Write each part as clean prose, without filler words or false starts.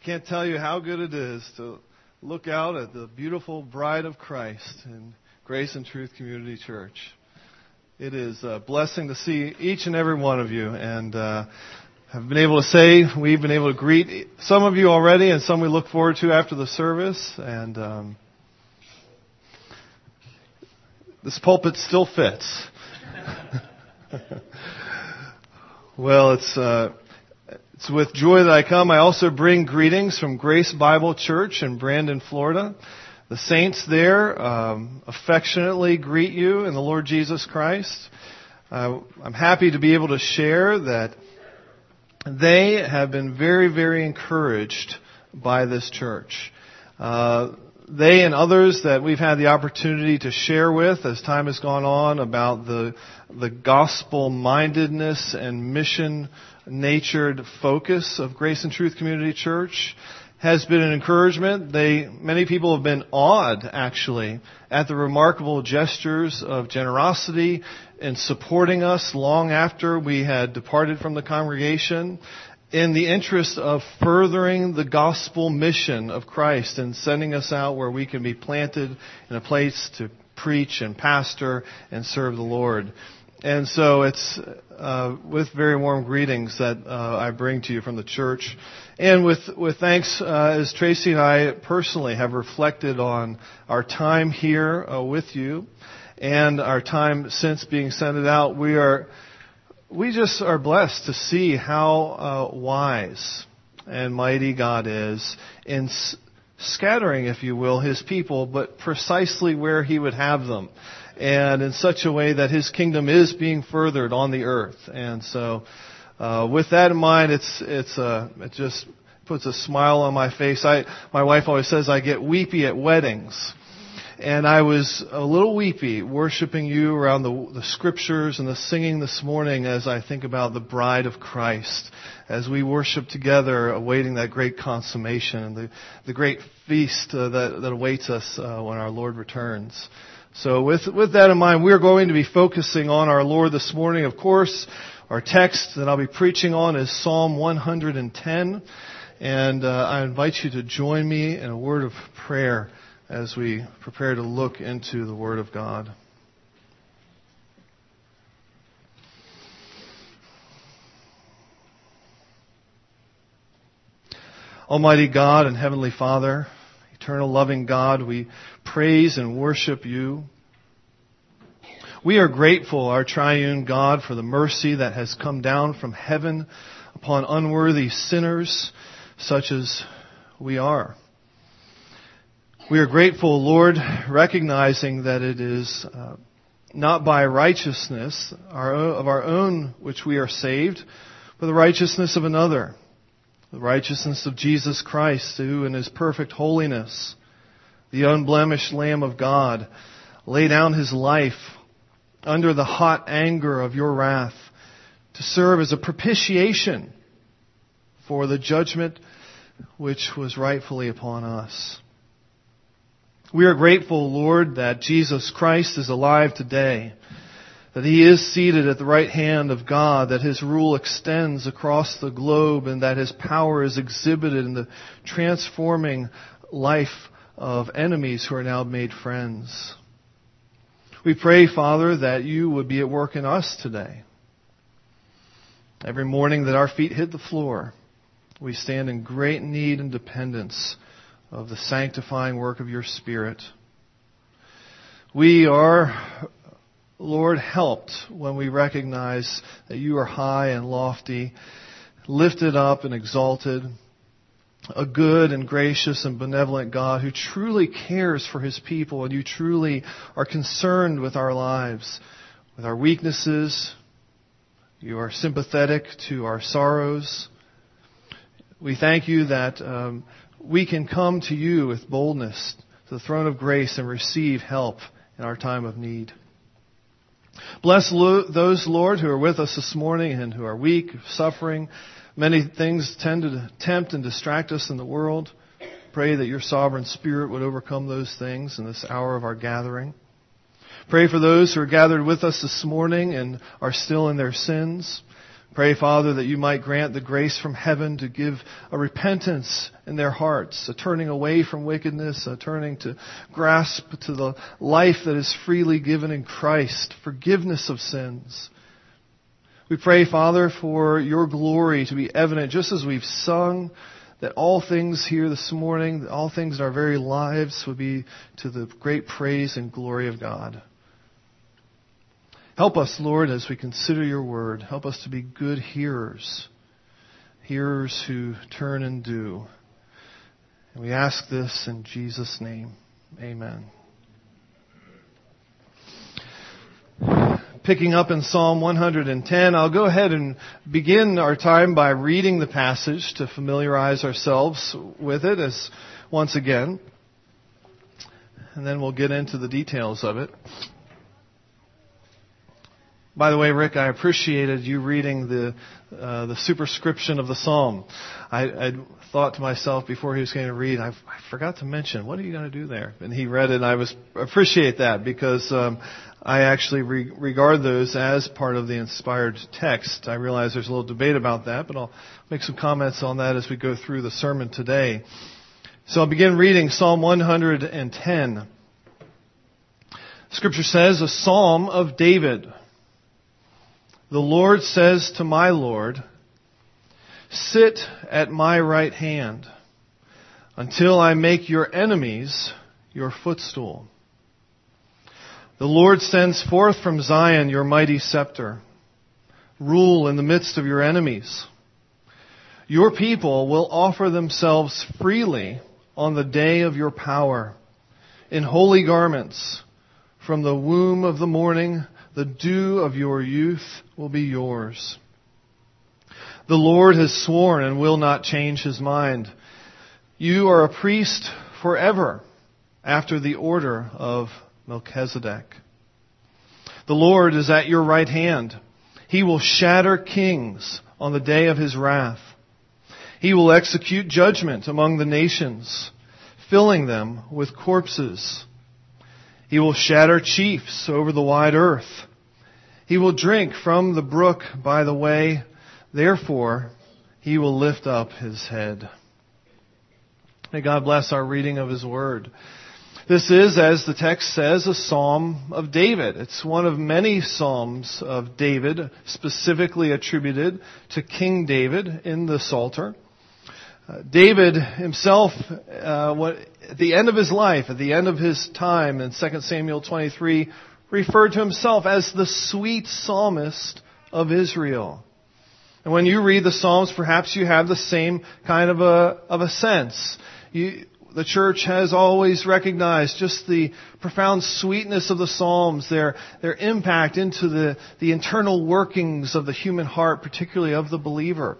can't tell you how good it is to look out at the beautiful bride of Christ in Grace and Truth Community Church. It is a blessing to see each and every one of you, and have been able to say we've been able to greet some of you already, and some we look forward to after the service. And this pulpit still fits. Well, it's with joy that I come. I also bring greetings from Grace Bible Church in Brandon, Florida. The saints there affectionately greet you in the Lord Jesus Christ. I'm happy to be able to share that they have been very, very encouraged by this church. They and others that we've had the opportunity to share with as time has gone on about the gospel-mindedness and mission-natured focus of Grace and Truth Community Church has been an encouragement. Many people have been awed, actually, at the remarkable gestures of generosity in supporting us long after we had departed from the congregation, in the interest of furthering the gospel mission of Christ and sending us out where we can be planted in a place to preach and pastor and serve the Lord. And so it's with very warm greetings that I bring to you from the church. And with thanks, as Tracy and I personally have reflected on our time here with you and our time since being sent out, we just are blessed to see how wise and mighty God is in scattering, if you will, His people, but precisely where He would have them, and in such a way that His kingdom is being furthered on the earth. And so, with that in mind, it just puts a smile on my face. My wife always says I get weepy at weddings. And I was a little weepy worshiping you around the scriptures and the singing this morning as I think about the bride of Christ, as we worship together, awaiting that great consummation and the great feast that awaits us when our Lord returns. So with that in mind, we're going to be focusing on our Lord this morning. Of course, our text that I'll be preaching on is Psalm 110. And I invite you to join me in a word of prayer as we prepare to look into the Word of God. Almighty God and Heavenly Father, eternal loving God, we praise and worship you. We are grateful, our triune God, for the mercy that has come down from heaven upon unworthy sinners such as we are. We are grateful, Lord, recognizing that it is not by righteousness of our own which we are saved, but the righteousness of another, the righteousness of Jesus Christ, who in His perfect holiness, the unblemished Lamb of God, laid down His life under the hot anger of your wrath to serve as a propitiation for the judgment which was rightfully upon us. We are grateful, Lord, that Jesus Christ is alive today, that He is seated at the right hand of God, that His rule extends across the globe, and that His power is exhibited in the transforming life of enemies who are now made friends. We pray, Father, that you would be at work in us today. Every morning that our feet hit the floor, we stand in great need and dependence of the sanctifying work of your Spirit. We are, Lord, helped when we recognize that you are high and lofty, lifted up and exalted, a good and gracious and benevolent God who truly cares for His people, and you truly are concerned with our lives, with our weaknesses. You are sympathetic to our sorrows. We thank you that we can come to you with boldness to the throne of grace and receive help in our time of need. Bless those, Lord, who are with us this morning and who are weak, suffering. Many things tend to tempt and distract us in the world. Pray that your sovereign Spirit would overcome those things in this hour of our gathering. Pray for those who are gathered with us this morning and are still in their sins. Pray, Father, that you might grant the grace from heaven to give a repentance in their hearts, a turning away from wickedness, a turning to grasp to the life that is freely given in Christ, forgiveness of sins. We pray, Father, for your glory to be evident, just as we've sung, that all things here this morning, all things in our very lives would be to the great praise and glory of God. Help us, Lord, as we consider your word. Help us to be good hearers, hearers who turn and do. And we ask this in Jesus' name. Amen. Picking up in Psalm 110, I'll go ahead and begin our time by reading the passage to familiarize ourselves with it as once again. And then we'll get into the details of it. By the way, Rick, I appreciated you reading the superscription of the psalm. I thought to myself before he was going to read, I forgot to mention, what are you going to do there? And he read it, and I appreciate that because I actually regard those as part of the inspired text. I realize there's a little debate about that, but I'll make some comments on that as we go through the sermon today. So I'll begin reading Psalm 110. Scripture says, a psalm of David. The Lord says to my Lord, sit at my right hand until I make your enemies your footstool. The Lord sends forth from Zion your mighty scepter. Rule in the midst of your enemies. Your people will offer themselves freely on the day of your power, in holy garments. From the womb of the morning, the dew of your youth will be yours. The Lord has sworn and will not change his mind. You are a priest forever, after the order of Melchizedek. The Lord is at your right hand. He will shatter kings on the day of his wrath. He will execute judgment among the nations, filling them with corpses. He will shatter chiefs over the wide earth. He will drink from the brook by the way. Therefore, he will lift up his head. May God bless our reading of his word. This is, as the text says, a psalm of David. It's one of many psalms of David, specifically attributed to King David in the Psalter. David himself, at the end of his life, at the end of his time in 2 Samuel 23, referred to himself as the sweet psalmist of Israel. And when you read the Psalms, perhaps you have the same kind of a sense. The church has always recognized just the profound sweetness of the Psalms, their impact into the internal workings of the human heart, particularly of the believer.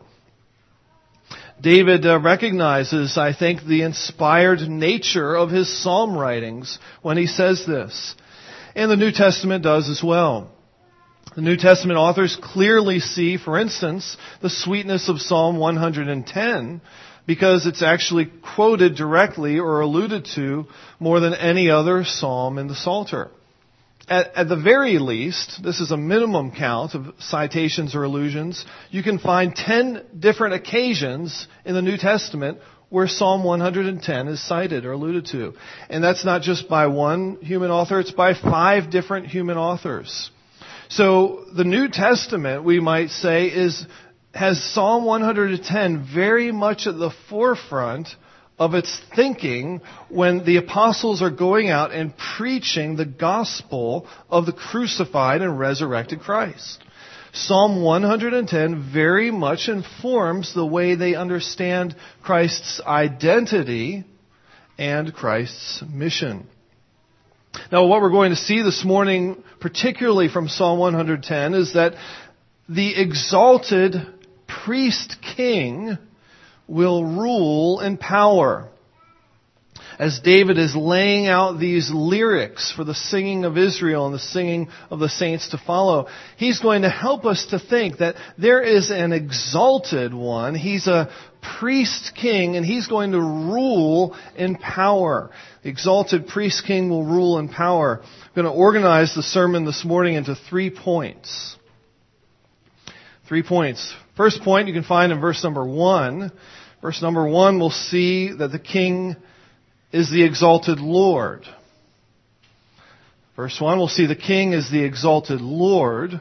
David recognizes, I think, the inspired nature of his psalm writings when he says this. And the New Testament does as well. The New Testament authors clearly see, for instance, the sweetness of Psalm 110 because it's actually quoted directly or alluded to more than any other psalm in the Psalter. At the very least, this is a minimum count of citations or allusions, you can find 10 different occasions in the New Testament where Psalm 110 is cited or alluded to. And that's not just by one human author, it's by 5 different human authors. So the New Testament, we might say, has Psalm 110 very much at the forefront of its thinking when the apostles are going out and preaching the gospel of the crucified and resurrected Christ. Psalm 110 very much informs the way they understand Christ's identity and Christ's mission. Now, what we're going to see this morning, particularly from Psalm 110, is that the exalted priest king will rule in power. As David is laying out these lyrics for the singing of Israel and the singing of the saints to follow, he's going to help us to think that there is an exalted one. He's a priest king, and he's going to rule in power. The exalted priest king will rule in power. I'm going to organize the sermon this morning into 3 points. 3 points. First point you can find in verse number 1. Verse number 1, we'll see that the king is the exalted Lord. Verse 1, we'll see the king is the exalted Lord.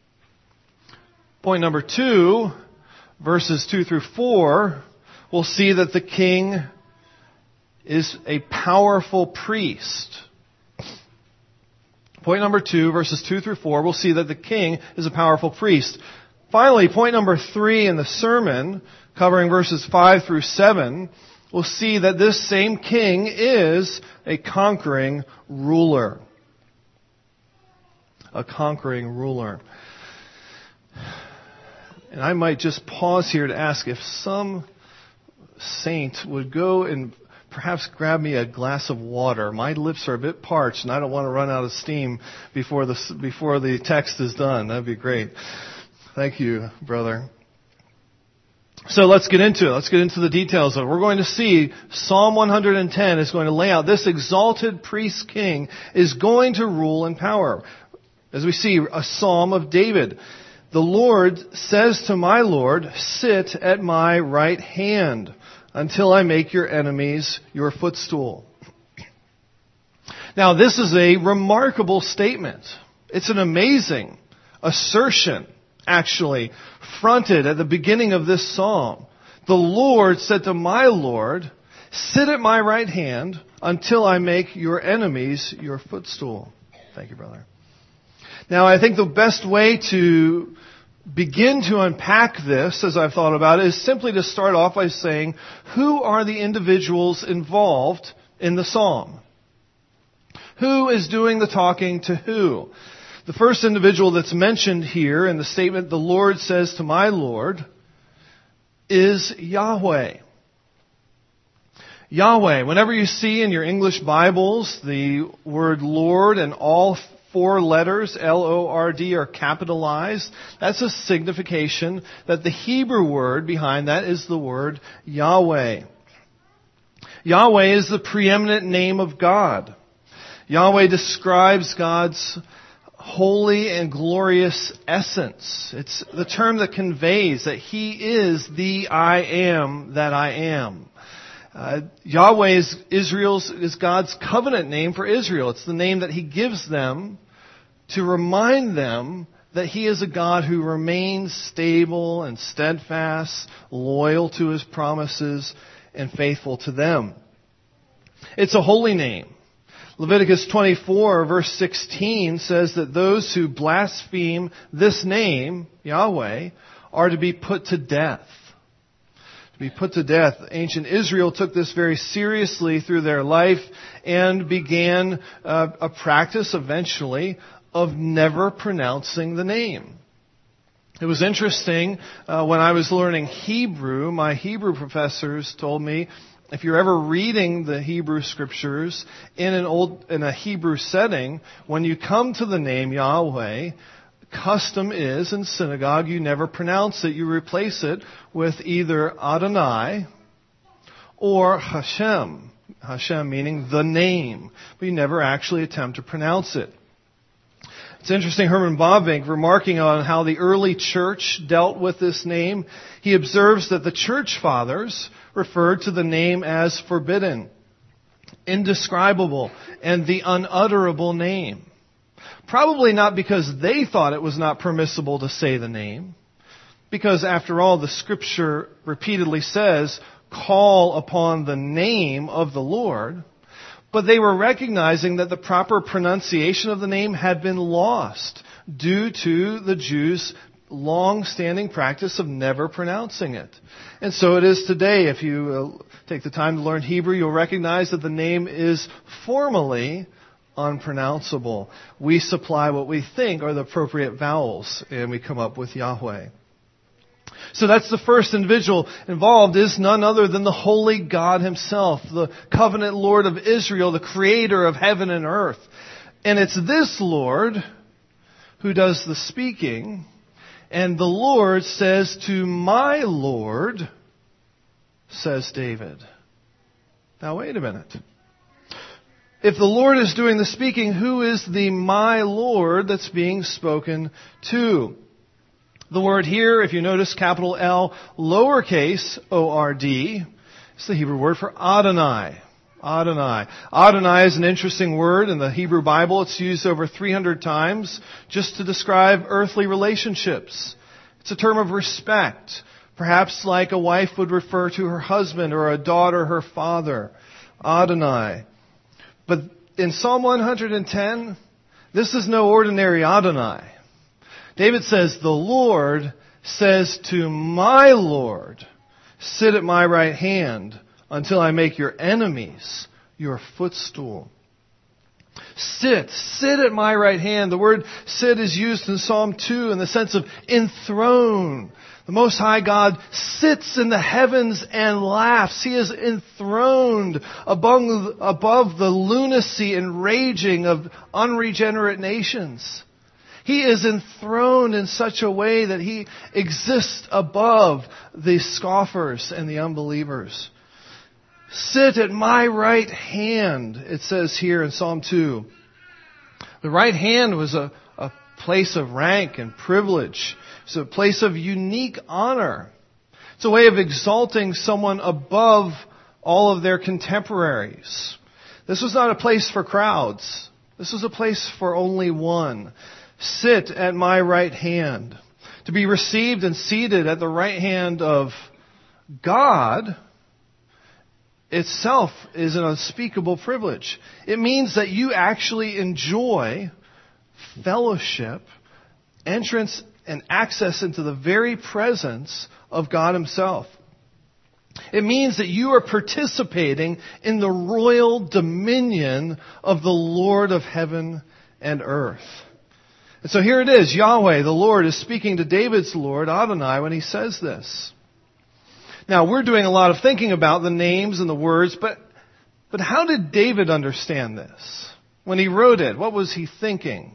Point number 2, verses 2 through 4, we'll see that the king is a powerful priest. Point number 2, verses 2 through 4, we'll see that the king is a powerful priest. Finally, point number 3 in the sermon, covering verses 5 through 7, we'll see that this same king is a conquering ruler. A conquering ruler. And I might just pause here to ask if some saint would go and perhaps grab me a glass of water. My lips are a bit parched and I don't want to run out of steam before the text is done. That'd be great. Thank you, brother. So let's get into it. Let's get into the details of it. We're going to see Psalm 110 is going to lay out this exalted priest king is going to rule in power. As we see, a psalm of David. The Lord says to my Lord, sit at my right hand until I make your enemies your footstool. Now, this is a remarkable statement. It's an amazing assertion, actually, fronted at the beginning of this psalm. The Lord said to my Lord, sit at my right hand until I make your enemies your footstool. Thank you, brother. Now, I think the best way to begin to unpack this, as I've thought about it, is simply to start off by saying, who are the individuals involved in the psalm? Who is doing the talking to who? The first individual that's mentioned here in the statement, the Lord says to my Lord, is Yahweh. Yahweh. Whenever you see in your English Bibles the word Lord and all 4 letters, L-O-R-D, are capitalized, that's a signification that the Hebrew word behind that is the word Yahweh. Yahweh is the preeminent name of God. Yahweh describes God's holy and glorious essence. It's the term that conveys that He is the I am that I am. Yahweh is God's covenant name for Israel. It's the name that He gives them to remind them that He is a God who remains stable and steadfast, loyal to His promises, and faithful to them. It's a holy name. Leviticus 24, verse 16 says that those who blaspheme this name, Yahweh, are to be put to death. To be put to death. Ancient Israel took this very seriously through their life and began a practice eventually of never pronouncing the name. It was interesting, when I was learning Hebrew, my Hebrew professors told me, if you're ever reading the Hebrew scriptures in a Hebrew setting, when you come to the name Yahweh, custom is in synagogue you never pronounce it. You replace it with either Adonai or Hashem. Hashem meaning the name. But you never actually attempt to pronounce it. It's interesting, Herman Bavinck, remarking on how the early church dealt with this name, he observes that the church fathers referred to the name as forbidden, indescribable, and the unutterable name. Probably not because they thought it was not permissible to say the name, because after all, the Scripture repeatedly says, call upon the name of the Lord. But they were recognizing that the proper pronunciation of the name had been lost due to the Jews' long-standing practice of never pronouncing it. And so it is today. If you take the time to learn Hebrew, you'll recognize that the name is formally unpronounceable. We supply what we think are the appropriate vowels, and we come up with Yahweh. So that's the first individual involved, is none other than the holy God Himself, the covenant Lord of Israel, the creator of heaven and earth. And it's this Lord who does the speaking, and the Lord says to my Lord, says David. Now wait a minute. If the Lord is doing the speaking, who is the my Lord that's being spoken to? The word here, if you notice capital L, lowercase O-R-D, it's the Hebrew word for Adonai. Adonai. Adonai is an interesting word in the Hebrew Bible. It's used over 300 times just to describe earthly relationships. It's a term of respect, perhaps like a wife would refer to her husband or a daughter her father. Adonai. But in Psalm 110, this is no ordinary Adonai. David says, the Lord says to my Lord, sit at my right hand until I make your enemies your footstool. Sit at my right hand. The word sit is used in Psalm 2 in the sense of enthroned. The Most High God sits in the heavens and laughs. He is enthroned above the lunacy and raging of unregenerate nations. He is enthroned in such a way that He exists above the scoffers and the unbelievers. Sit at my right hand, it says here in Psalm 2. The right hand was a place of rank and privilege. It's a place of unique honor. It's a way of exalting someone above all of their contemporaries. This was not a place for crowds. This was a place for only one. Sit at my right hand. To be received and seated at the right hand of God itself is an unspeakable privilege. It means that you actually enjoy fellowship, entrance, and access into the very presence of God Himself. It means that you are participating in the royal dominion of the Lord of heaven and earth. And so here it is, Yahweh, the Lord, is speaking to David's Lord, Adonai, when He says this. Now, we're doing a lot of thinking about the names and the words, but how did David understand this? When he wrote it, what was he thinking?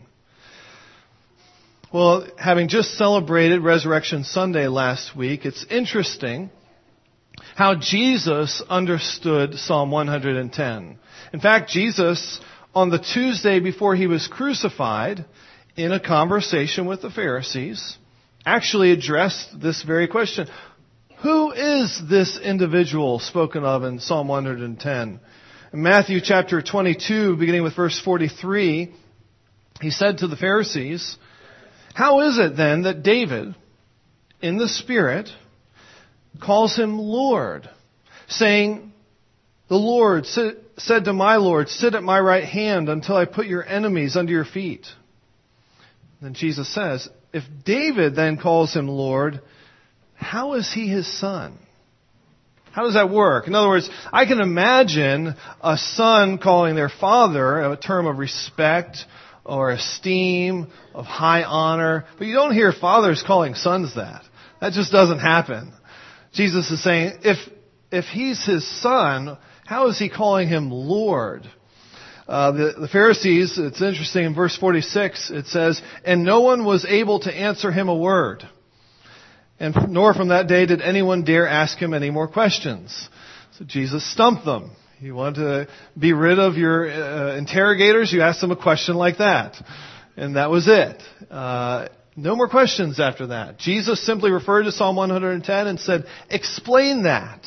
Well, having just celebrated Resurrection Sunday last week, it's interesting how Jesus understood Psalm 110. In fact, Jesus, on the Tuesday before He was crucified, in a conversation with the Pharisees, actually addressed this very question. Who is this individual spoken of in Psalm 110? In Matthew chapter 22, beginning with verse 43, He said to the Pharisees, how is it then that David, in the Spirit, calls Him Lord, saying, the Lord said to my Lord, sit at my right hand until I put your enemies under your feet. Then Jesus says, if David then calls Him Lord, how is He His son? How does that work? In other words, I can imagine a son calling their father a term of respect or esteem, of high honor, but you don't hear fathers calling sons that. That just doesn't happen. Jesus is saying, if He's His son, how is He calling Him Lord? The Pharisees, it's interesting, in verse 46, it says, and no one was able to answer Him a word. And nor from that day did anyone dare ask Him any more questions. So Jesus stumped them. You want to be rid of your interrogators, you ask them a question like that. And that was it. No more questions after that. Jesus simply referred to Psalm 110 and said, explain that.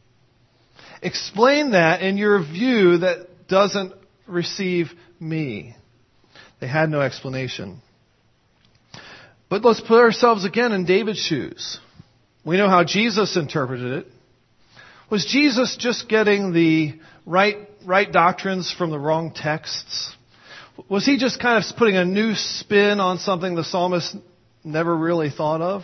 Explain that in your view that doesn't receive me. They had no explanation. But let's put ourselves again in David's shoes. We know how Jesus interpreted it. Was Jesus just getting the right doctrines from the wrong texts? Was He just kind of putting a new spin on something the psalmist never really thought of?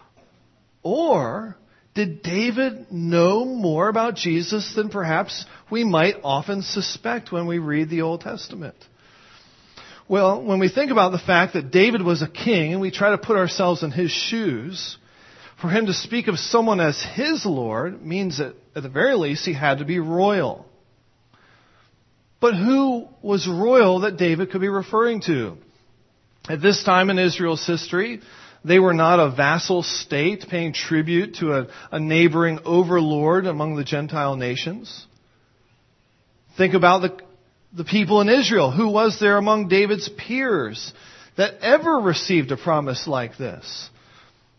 Or did David know more about Jesus than perhaps we might often suspect when we read the Old Testament? Well, when we think about the fact that David was a king and we try to put ourselves in his shoes, for him to speak of someone as his Lord means that at the very least he had to be royal. But who was royal that David could be referring to? At this time in Israel's history, they were not a vassal state paying tribute to a neighboring overlord among the Gentile nations. Think about the people in Israel. Who was there among David's peers that ever received a promise like this?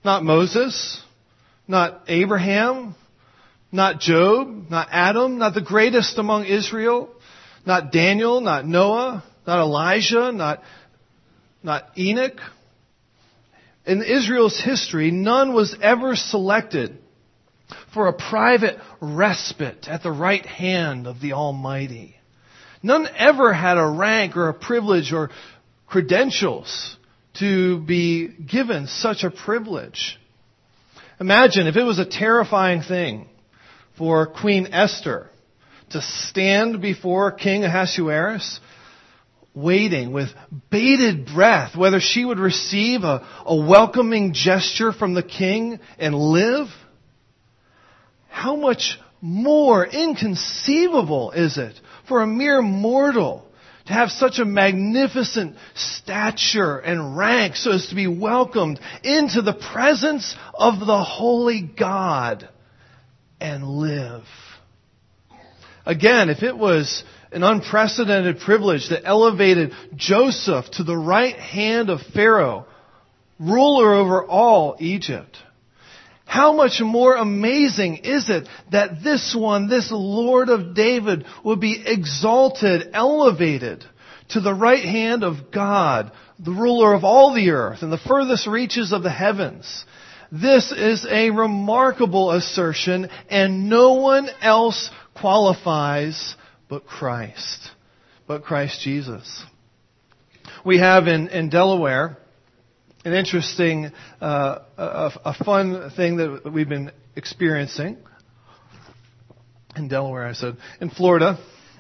Not Moses, not Abraham, not Job, not Adam, not the greatest among Israel, not Daniel, not Noah, not Elijah, not Enoch. In Israel's history, none was ever selected for a private respite at the right hand of the Almighty. None ever had a rank or a privilege or credentials to be given such a privilege. Imagine if it was a terrifying thing for Queen Esther to stand before King Ahasuerus, waiting with bated breath whether she would receive a welcoming gesture from the king and live. How much more inconceivable is it for a mere mortal to have such a magnificent stature and rank so as to be welcomed into the presence of the holy God and live? Again, if it was an unprecedented privilege that elevated Joseph to the right hand of Pharaoh, ruler over all Egypt, how much more amazing is it that this one, this Lord of David, would be exalted, elevated to the right hand of God, the ruler of all the earth and the furthest reaches of the heavens. This is a remarkable assertion, and no one else qualifies but Christ Jesus. We have in Delaware an interesting, a fun thing that we've been experiencing. In Delaware, I said. In Florida.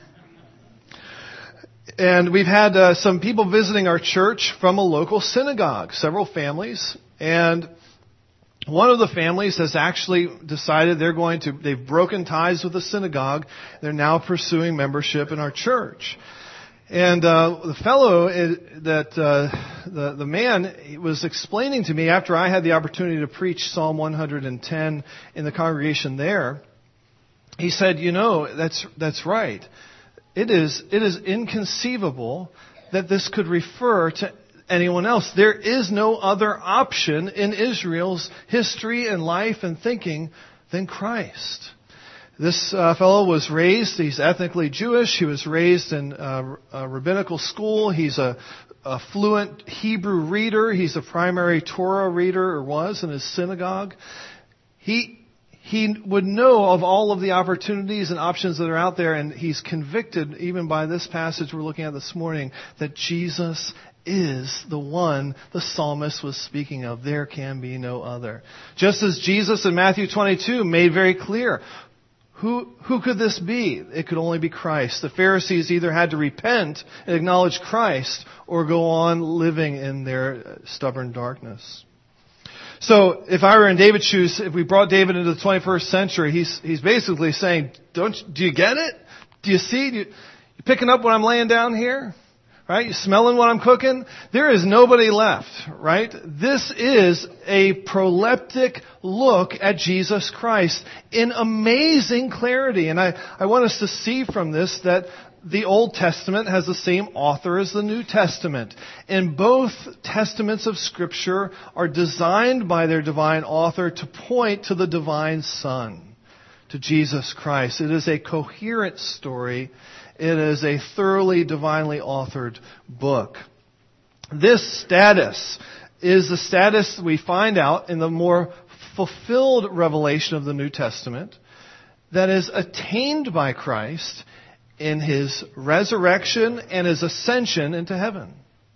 And we've had some people visiting our church from a local synagogue, several families. And one of the families has actually decided they've broken ties with the synagogue. They're now pursuing membership in our church. And the fellow, the man was explaining to me after I had the opportunity to preach Psalm 110 in the congregation there. He said, that's right. It is inconceivable that this could refer to anyone else. There is no other option in Israel's history and life and thinking than Christ. This fellow was raised, he's ethnically Jewish, he was raised in a rabbinical school, he's a fluent Hebrew reader, he's a primary Torah reader, or was in his synagogue. He would know of all of the opportunities and options that are out there, and he's convicted, even by this passage we're looking at this morning, that Jesus is the one the psalmist was speaking of. There can be no other. Just as Jesus in Matthew 22 made very clear, who could this be? It could only be Christ. The Pharisees either had to repent and acknowledge Christ or go on living in their stubborn darkness. So if I were in David's shoes, if we brought David into the 21st century, he's basically saying, do you get it? Do you see? You picking up what I'm laying down here? Right? You smelling what I'm cooking? There is nobody left, right? This is a proleptic look at Jesus Christ in amazing clarity. And I want us to see from this that the Old Testament has the same author as the New Testament. And both testaments of Scripture are designed by their divine author to point to the divine Son, to Jesus Christ. It is a coherent story. It is a thoroughly divinely authored book. This status is the status we find out in the more fulfilled revelation of the New Testament that is attained by Christ in His resurrection and His ascension into heaven.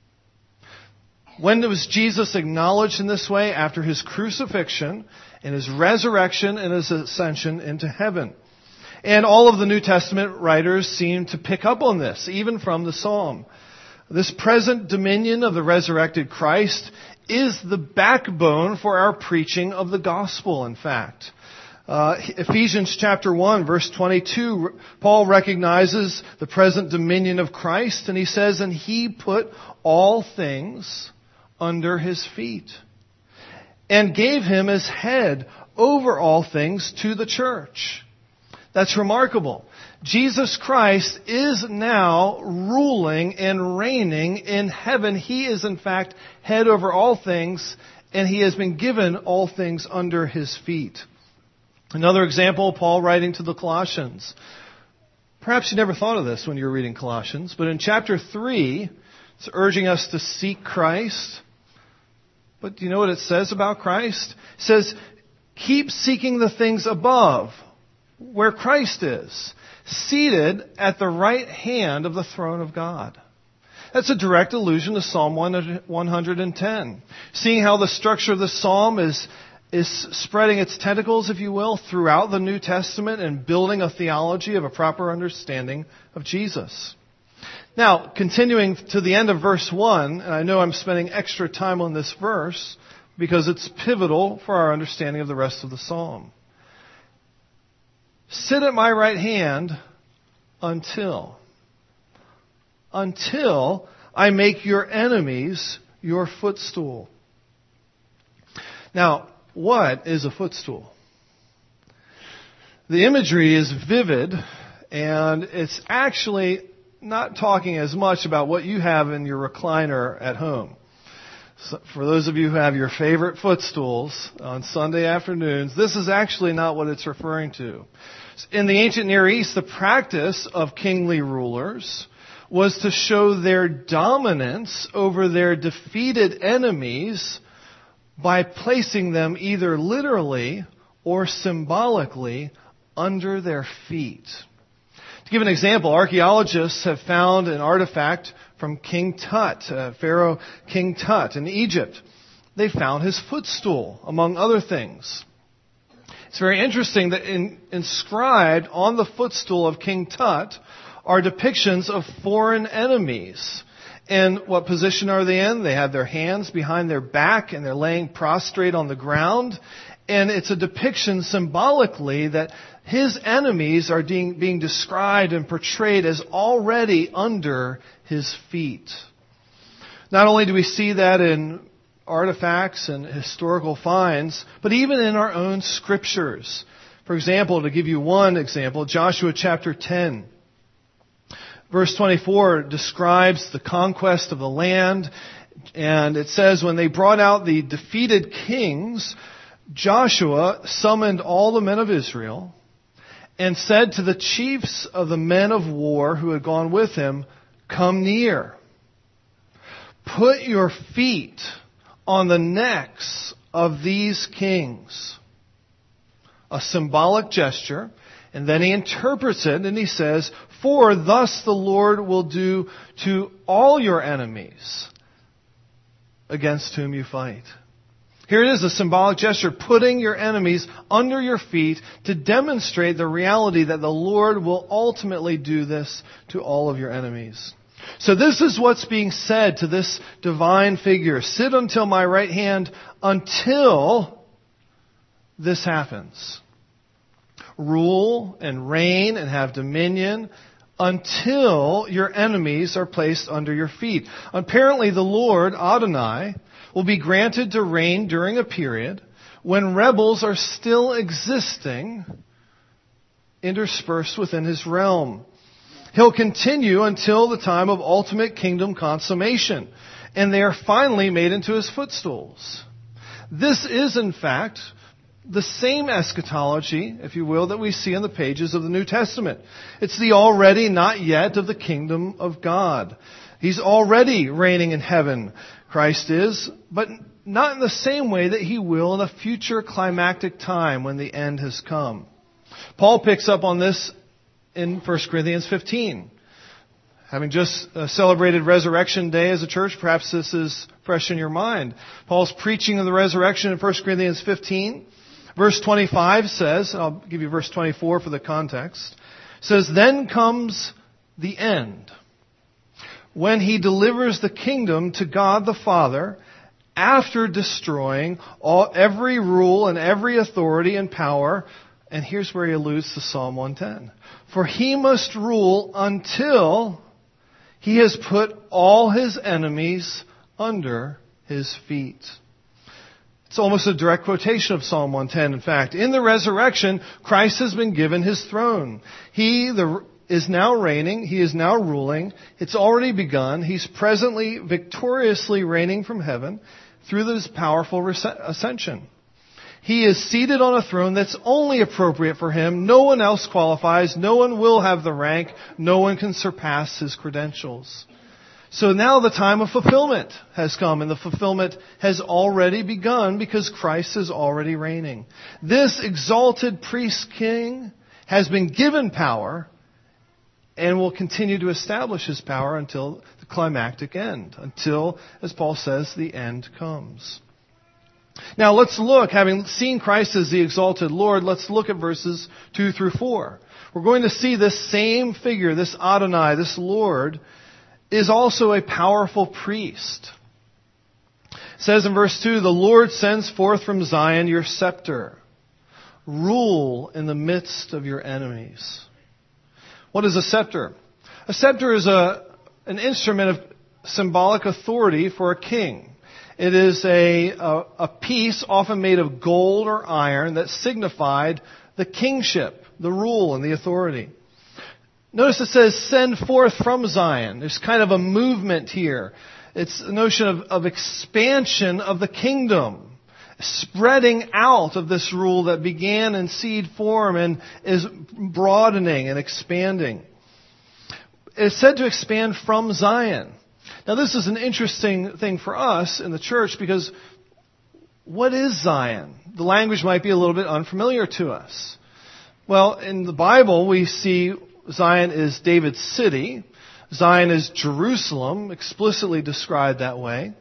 When was Jesus acknowledged in this way? After His crucifixion and His resurrection and His ascension into heaven. And all of the New Testament writers seem to pick up on this, even from the Psalm. This present dominion of the resurrected Christ is the backbone for our preaching of the gospel, in fact. Ephesians chapter 1, verse 22, Paul recognizes the present dominion of Christ, and he says, and He put all things under His feet, and gave Him as head over all things to the church. That's remarkable. Jesus Christ is now ruling and reigning in heaven. He is, in fact, head over all things, and he has been given all things under his feet. Another example, Paul writing to the Colossians. Perhaps you never thought of this when you were reading Colossians, but in chapter 3, it's urging us to seek Christ. But do you know what it says about Christ? It says, keep seeking the things above, where Christ is, seated at the right hand of the throne of God. That's a direct allusion to Psalm 110. Seeing how the structure of the psalm is spreading its tentacles, if you will, throughout the New Testament and building a theology of a proper understanding of Jesus. Now, continuing to the end of verse 1, and I know I'm spending extra time on this verse because it's pivotal for our understanding of the rest of the psalm. Sit at my right hand until I make your enemies your footstool. Now, what is a footstool? The imagery is vivid, and it's actually not talking as much about what you have in your recliner at home. So for those of you who have your favorite footstools on Sunday afternoons, this is actually not what it's referring to. In the ancient Near East, the practice of kingly rulers was to show their dominance over their defeated enemies by placing them either literally or symbolically under their feet. To give an example, archaeologists have found an artifact from King Tut, Pharaoh King Tut in Egypt. They found his footstool, among other things. It's very interesting that inscribed on the footstool of King Tut are depictions of foreign enemies. And what position are they in? They have their hands behind their back and they're laying prostrate on the ground. And it's a depiction symbolically that his enemies are being described and portrayed as already under his feet. Not only do we see that in artifacts and historical finds, but even in our own scriptures. For example, to give you one example, Joshua chapter 10. Verse 24 describes the conquest of the land, and it says, when they brought out the defeated kings, Joshua summoned all the men of Israel and said to the chiefs of the men of war who had gone with him, come near. Put your feet on the necks of these kings. A symbolic gesture. And then he interprets it and he says, for thus the Lord will do to all your enemies against whom you fight. Here it is, a symbolic gesture, putting your enemies under your feet to demonstrate the reality that the Lord will ultimately do this to all of your enemies. So this is what's being said to this divine figure. Sit until my right hand until this happens. Rule and reign and have dominion until your enemies are placed under your feet. Apparently the Lord, Adonai, will be granted to reign during a period when rebels are still existing, interspersed within his realm. He'll continue until the time of ultimate kingdom consummation, and they are finally made into his footstools. This is, in fact, the same eschatology, if you will, that we see in the pages of the New Testament. It's the already not yet of the kingdom of God. He's already reigning in heaven, Christ is, but not in the same way that he will in a future climactic time when the end has come. Paul picks up on this in 1 Corinthians 15. Having just celebrated Resurrection Day as a church, perhaps this is fresh in your mind. Paul's preaching of the resurrection in 1 Corinthians 15. Verse 25 says, and I'll give you verse 24 for the context, says, then comes the end, when he delivers the kingdom to God the Father, after destroying every rule and every authority and power. And here's where he alludes to Psalm 110. For he must rule until he has put all his enemies under his feet. It's almost a direct quotation of Psalm 110. In fact, in the resurrection, Christ has been given his throne. He is now reigning. He is now ruling. It's already begun. He's presently victoriously reigning from heaven. through this powerful ascension. He is seated on a throne that's only appropriate for him. No one else qualifies. No one will have the rank. No one can surpass his credentials. So now the time of fulfillment has come, and the fulfillment has already begun because Christ is already reigning. This exalted priest king has been given power and will continue to establish his power until the climactic end, until, as Paul says, the end comes. Now let's look, having seen Christ as the exalted Lord, let's look at verses 2 through 4. We're going to see this same figure, this Adonai, this Lord, is also a powerful priest. It says in verse 2, the Lord sends forth from Zion your scepter. Rule in the midst of your enemies. What is a scepter? A scepter is an instrument of symbolic authority for a king. It is a piece often made of gold or iron that signified the kingship, the rule, and the authority. Notice it says, send forth from Zion. There's kind of a movement here. It's a notion of expansion of the kingdom, spreading out of this rule that began in seed form and is broadening and expanding. It's said to expand from Zion. Now this is an interesting thing for us in the church because what is Zion? The language might be a little bit unfamiliar to us. Well, in the Bible we see Zion is David's city. Zion is Jerusalem, explicitly described that way.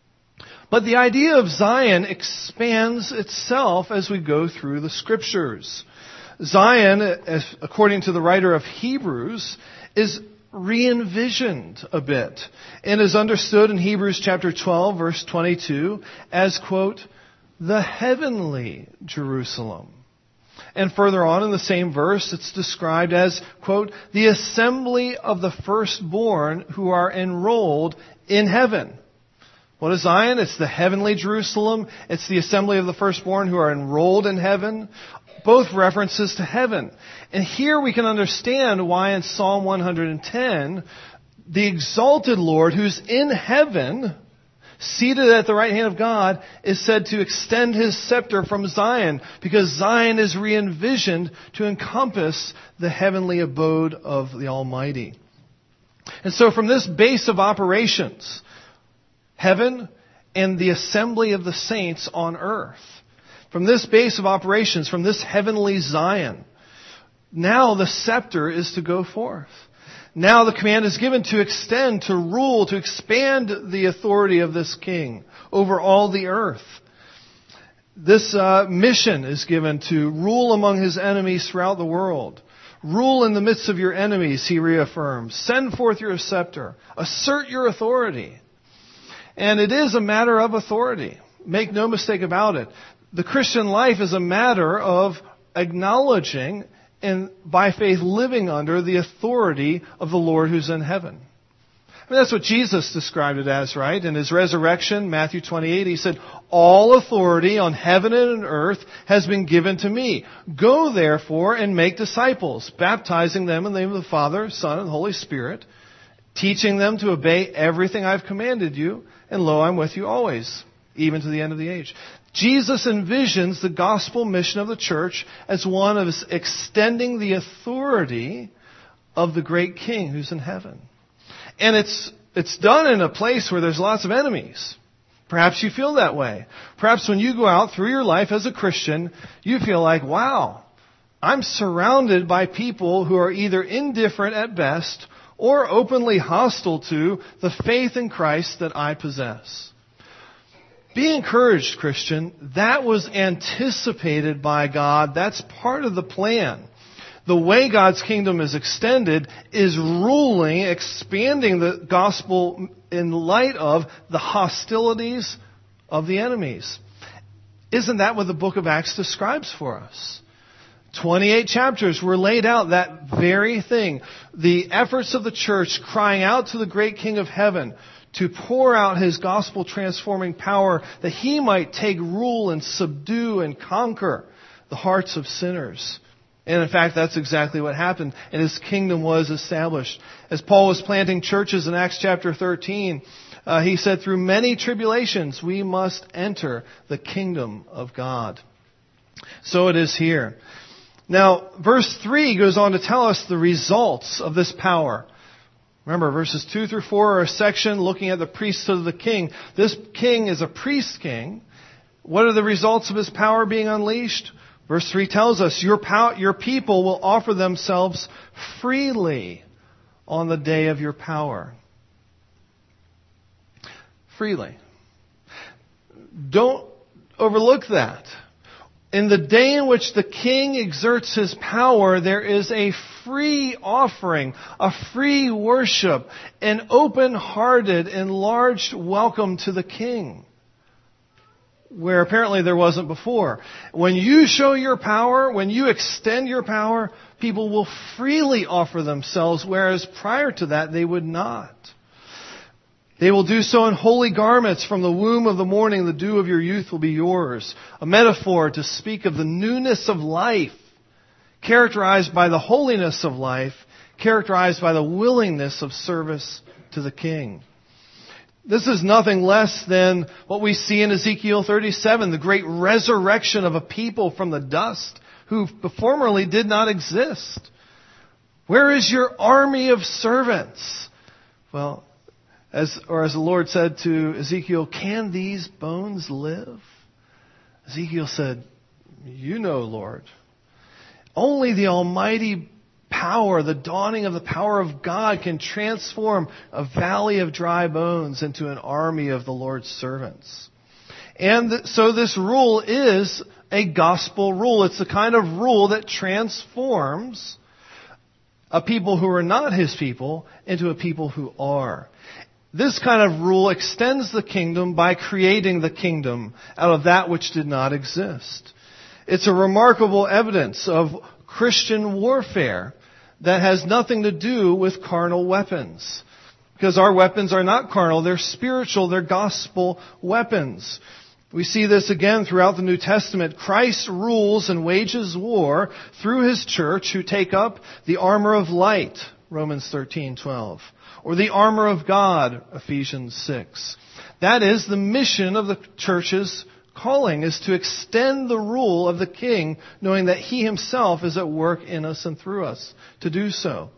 But the idea of Zion expands itself as we go through the Scriptures. Zion, according to the writer of Hebrews, is re-envisioned a bit and is understood in Hebrews chapter 12, verse 22 as, quote, the heavenly Jerusalem. And further on in the same verse, it's described as, quote, the assembly of the firstborn who are enrolled in heaven. What is Zion? It's the heavenly Jerusalem. It's the assembly of the firstborn who are enrolled in heaven. Both references to heaven. And here we can understand why in Psalm 110, the exalted Lord who's in heaven, seated at the right hand of God, is said to extend his scepter from Zion, because Zion is re-envisioned to encompass the heavenly abode of the Almighty. And so from this base of operations, heaven and the assembly of the saints on earth, from this base of operations, from this heavenly Zion, now the scepter is to go forth. Now the command is given to extend, to rule, to expand the authority of this king over all the earth. This mission is given to rule among his enemies throughout the world. Rule in the midst of your enemies, he reaffirms. Send forth your scepter. Assert your authority. And it is a matter of authority. Make no mistake about it. The Christian life is a matter of acknowledging and by faith living under the authority of the Lord who's in heaven. I mean, that's what Jesus described it as, right? In his resurrection, Matthew 28, he said, all authority on heaven and on earth has been given to me. Go therefore and make disciples, baptizing them in the name of the Father, Son, and Holy Spirit, teaching them to obey everything I've commanded you, and lo, I'm with you always, even to the end of the age. Jesus envisions the gospel mission of the church as one of extending the authority of the great King who's in heaven. And it's done in a place where there's lots of enemies. Perhaps you feel that way. Perhaps when you go out through your life as a Christian, you feel like, wow, I'm surrounded by people who are either indifferent at best or openly hostile to the faith in Christ that I possess. Be encouraged, Christian. That was anticipated by God. That's part of the plan. The way God's kingdom is extended is ruling, expanding the gospel in light of the hostilities of the enemies. Isn't that what the book of Acts describes for us? 28 chapters were laid out that very thing. The efforts of the church crying out to the great King of heaven to pour out his gospel transforming power that he might take rule and subdue and conquer the hearts of sinners. And in fact, that's exactly what happened. And his kingdom was established. As Paul was planting churches in Acts chapter 13, He said, through many tribulations we must enter the kingdom of God. So it is here. Now, verse 3 goes on to tell us the results of this power. Remember, verses 2 through 4 are a section looking at the priesthood of the king. This king is a priest king. What are the results of his power being unleashed? Verse 3 tells us, your people will offer themselves freely on the day of your power. Freely. Don't overlook that. In the day in which the king exerts his power, there is a free offering, a free worship, an open-hearted, enlarged welcome to the king, where apparently there wasn't before. When you show your power, when you extend your power, people will freely offer themselves, whereas prior to that they would not. They will do so in holy garments. From the womb of the morning, the dew of your youth will be yours. A metaphor to speak of the newness of life, characterized by the holiness of life, characterized by the willingness of service to the king. This is nothing less than what we see in Ezekiel 37, the great resurrection of a people from the dust who formerly did not exist. Where is your army of servants? Well, as the Lord said to Ezekiel, can these bones live? Ezekiel said, you know, Lord. Only the almighty power, the dawning of the power of God can transform a valley of dry bones into an army of the Lord's servants. And so this rule is a gospel rule. It's the kind of rule that transforms a people who are not his people into a people who are. This kind of rule extends the kingdom by creating the kingdom out of that which did not exist. It's a remarkable evidence of Christian warfare that has nothing to do with carnal weapons. Because our weapons are not carnal, they're spiritual, they're gospel weapons. We see this again throughout the New Testament. Christ rules and wages war through his church who take up the armor of light, Romans 13:12. Or the armor of God, Ephesians 6. That is the mission of the church's calling, is to extend the rule of the king, knowing that he himself is at work in us and through us to do so.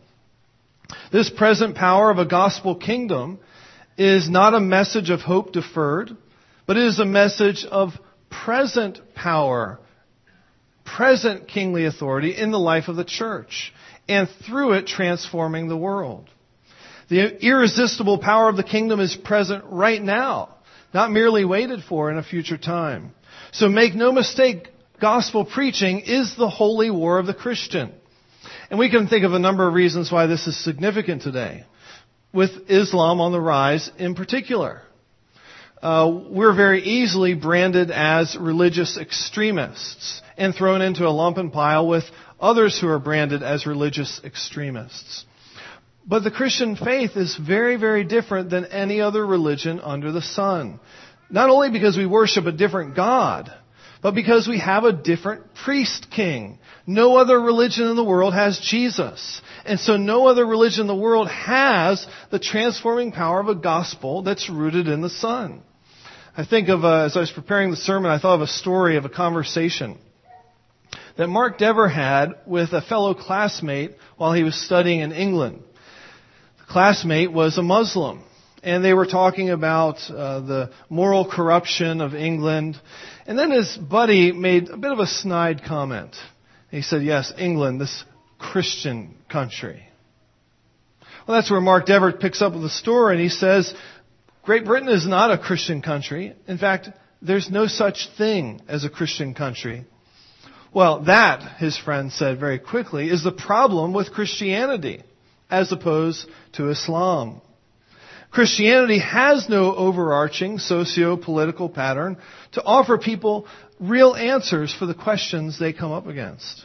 This present power of a gospel kingdom is not a message of hope deferred, but it is a message of present power, present kingly authority in the life of the church, and through it transforming the world. The irresistible power of the kingdom is present right now, not merely waited for in a future time. So make no mistake, gospel preaching is the holy war of the Christian. And we can think of a number of reasons why this is significant today, with Islam on the rise in particular. We're very easily branded as religious extremists and thrown into a lump and pile with others who are branded as religious extremists. But the Christian faith is very, very different than any other religion under the sun. Not only because we worship a different God, but because we have a different priest king. No other religion in the world has Jesus. And so no other religion in the world has the transforming power of a gospel that's rooted in the Son. I think of, as I was preparing the sermon, I thought of a story of a conversation that Mark Dever had with a fellow classmate while he was studying in England. The classmate was a Muslim, and they were talking about the moral corruption of England. And then his buddy made a bit of a snide comment. He said, yes, England, this Christian country. Well, that's where Mark Dever picks up with the story, and he says, Great Britain is not a Christian country. In fact, there's no such thing as a Christian country. Well, that, his friend said very quickly, is the problem with Christianity as opposed to Islam. Christianity has no overarching socio-political pattern to offer people real answers for the questions they come up against.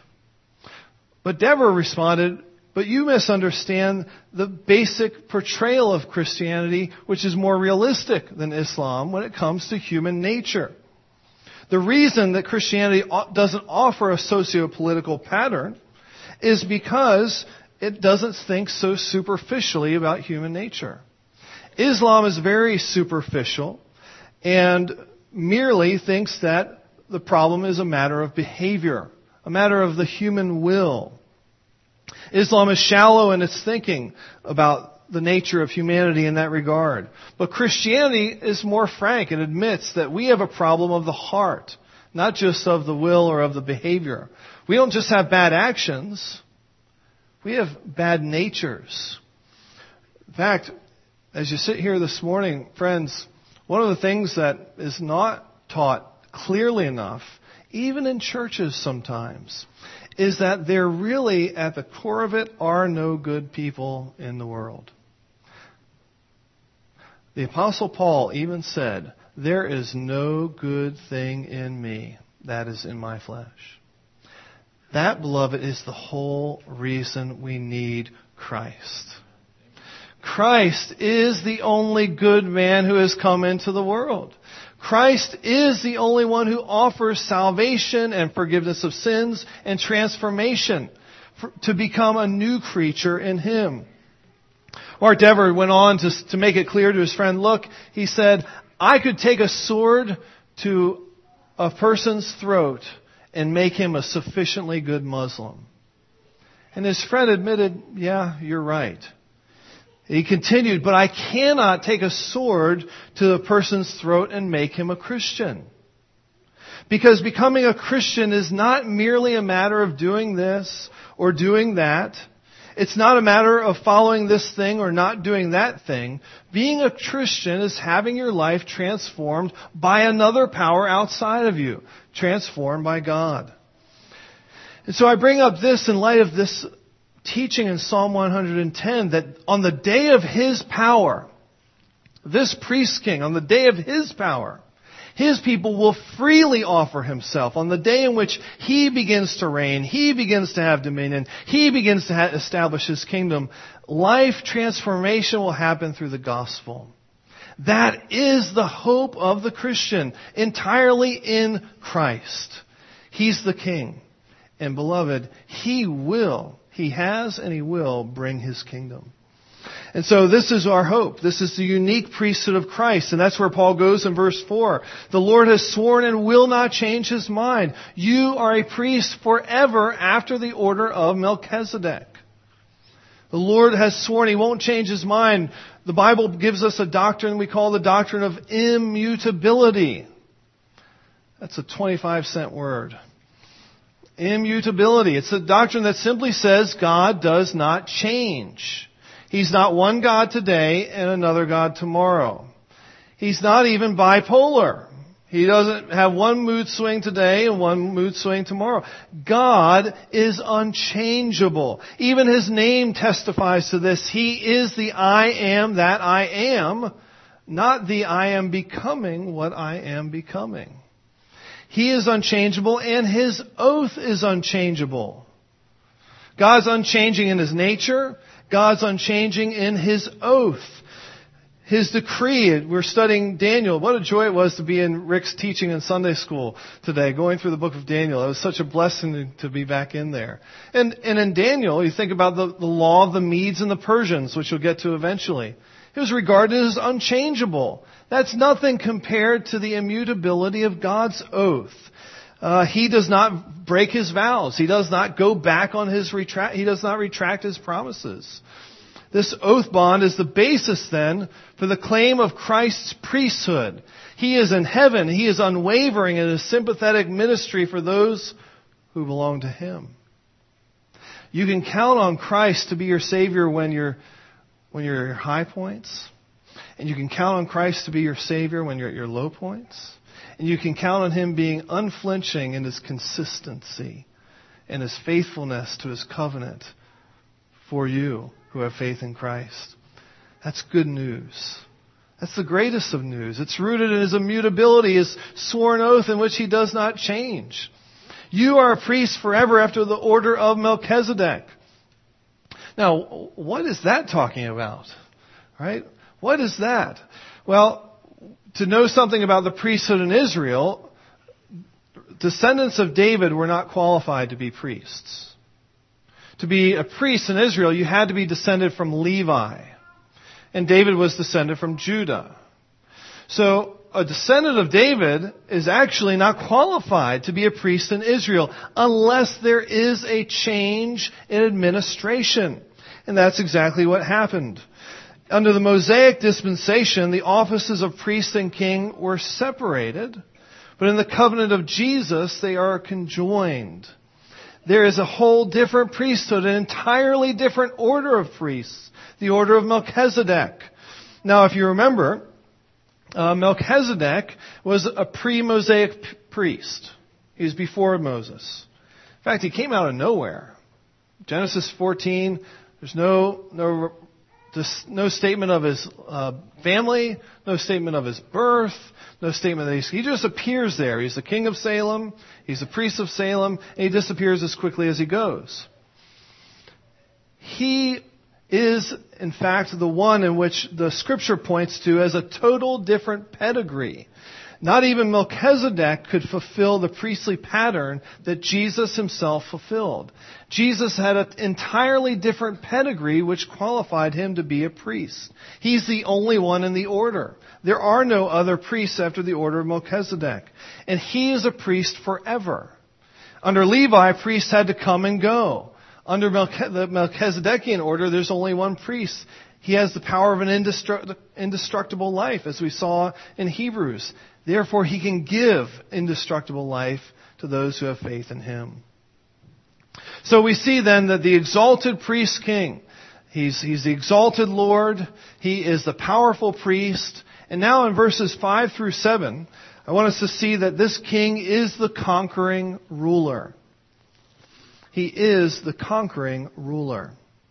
But Dever responded, but you misunderstand the basic portrayal of Christianity, which is more realistic than Islam when it comes to human nature. The reason that Christianity doesn't offer a socio-political pattern is because it doesn't think so superficially about human nature. Islam is very superficial and merely thinks that the problem is a matter of behavior, a matter of the human will. Islam is shallow in its thinking about the nature of humanity in that regard. But Christianity is more frank and admits that we have a problem of the heart, not just of the will or of the behavior. We don't just have bad actions. We have bad natures. In fact, as you sit here this morning, friends, one of the things that is not taught clearly enough, even in churches sometimes, is that there really, at the core of it, are no good people in the world. The Apostle Paul even said, "There is no good thing in me, that is in my flesh." That, beloved, is the whole reason we need Christ. Christ is the only good man who has come into the world. Christ is the only one who offers salvation and forgiveness of sins and transformation to become a new creature in Him. Mark Dever went on to make it clear to his friend, look, he said, I could take a sword to a person's throat and make him a sufficiently good Muslim. And his friend admitted, yeah, you're right. He continued, but I cannot take a sword to a person's throat and make him a Christian. Because becoming a Christian is not merely a matter of doing this or doing that. It's not a matter of following this thing or not doing that thing. Being a Christian is having your life transformed by another power outside of you, transformed by God. And so I bring up this in light of this teaching in Psalm 110 that on the day of His power, this priest king, on the day of His power, His people will freely offer Himself. On the day in which He begins to reign, He begins to have dominion, He begins to establish His kingdom, life transformation will happen through the gospel. That is the hope of the Christian, entirely in Christ. He's the King. And beloved, He has and He will bring His kingdom. And so this is our hope. This is the unique priesthood of Christ. And that's where Paul goes in verse 4. The Lord has sworn and will not change His mind. You are a priest forever after the order of Melchizedek. The Lord has sworn He won't change His mind. The Bible gives us a doctrine we call the doctrine of immutability. That's a 25-cent word. Immutability. It's a doctrine that simply says God does not change. He's not one God today and another God tomorrow. He's not even bipolar. He doesn't have one mood swing today and one mood swing tomorrow. God is unchangeable. Even His name testifies to this. He is the I am that I am, not the I am becoming what I am becoming. He is unchangeable and His oath is unchangeable. God's unchanging in His nature. God's unchanging in His oath. His decree. We're studying Daniel. What a joy it was to be in Rick's teaching in Sunday school today, going through the book of Daniel. It was such a blessing to be back in there. And in Daniel, you think about the law of the Medes and the Persians, which you'll get to eventually. It was regarded as unchangeable. That's nothing compared to the immutability of God's oath. He does not break His vows. He does not go back on He does not retract His promises. This oath bond is the basis then for the claim of Christ's priesthood. He is in heaven. He is unwavering in His sympathetic ministry for those who belong to Him. You can count on Christ to be your Savior when you're at your high points. And you can count on Christ to be your Savior when you're at your low points. And you can count on Him being unflinching in His consistency and His faithfulness to His covenant for you who have faith in Christ. That's good news. That's the greatest of news. It's rooted in His immutability, His sworn oath in which He does not change. You are a priest forever after the order of Melchizedek. Now, what is that talking about? Right? What is that? Well, to know something about the priesthood in Israel, descendants of David were not qualified to be priests. To be a priest in Israel, you had to be descended from Levi. And David was descended from Judah. So a descendant of David is actually not qualified to be a priest in Israel unless there is a change in administration. And that's exactly what happened. Under the Mosaic dispensation, the offices of priest and king were separated, but in the covenant of Jesus, they are conjoined. There is a whole different priesthood, an entirely different order of priests, the order of Melchizedek. Now, if you remember, Melchizedek was a pre-Mosaic priest. He was before Moses. In fact, he came out of nowhere. Genesis 14, there's no statement of his family, no statement of his birth, no statement that he just appears there. He's the king of Salem, he's the priest of Salem, and he disappears as quickly as he goes. He is, in fact, the one in which the Scripture points to as a total different pedigree. Not even Melchizedek could fulfill the priestly pattern that Jesus himself fulfilled. Jesus had an entirely different pedigree which qualified him to be a priest. He's the only one in the order. There are no other priests after the order of Melchizedek. And he is a priest forever. Under Levi, priests had to come and go. Under the Melchizedekian order, there's only one priest. He has the power of an indestructible life, as we saw in Hebrews. Therefore, he can give indestructible life to those who have faith in him. So we see then that the exalted priest king, he's the exalted Lord, he is the powerful priest. And now in verses 5 through 7, I want us to see that this king is the conquering ruler. He is the conquering ruler.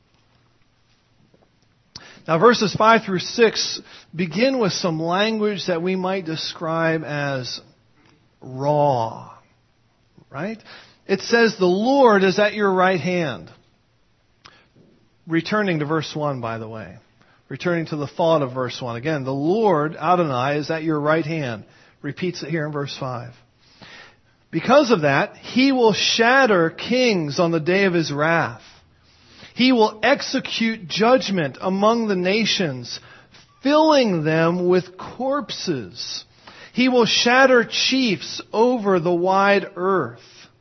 Now verses 5 through 6 begin with some language that we might describe as raw. Right? It says, the Lord is at your right hand. Returning to verse 1, by the way. Returning to the thought of verse 1. Again, the Lord, Adonai, is at your right hand. Repeats it here in verse 5. Because of that, he will shatter kings on the day of his wrath. He will execute judgment among the nations, filling them with corpses. He will shatter chiefs over the wide earth.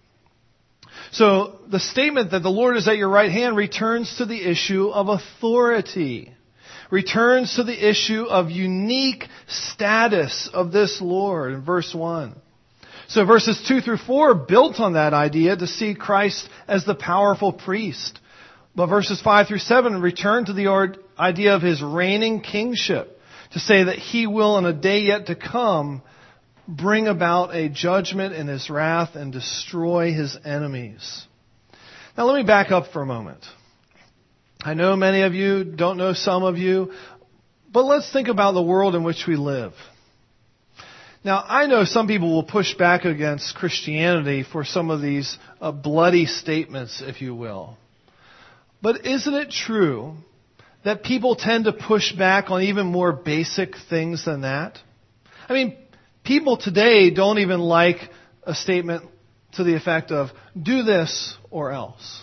So the statement that the Lord is at your right hand returns to the issue of authority. Returns to the issue of unique status of this Lord in verse 1. So verses 2 through 4 built on that idea to see Christ as the powerful priest. But verses 5 through 7 return to the idea of his reigning kingship, to say that he will in a day yet to come bring about a judgment in his wrath and destroy his enemies. Now let me back up for a moment. I know many of you, don't know some of you, but let's think about the world in which we live. Now, I know some people will push back against Christianity for some of these bloody statements, if you will. But isn't it true that people tend to push back on even more basic things than that? I mean, people today don't even like a statement to the effect of, do this or else.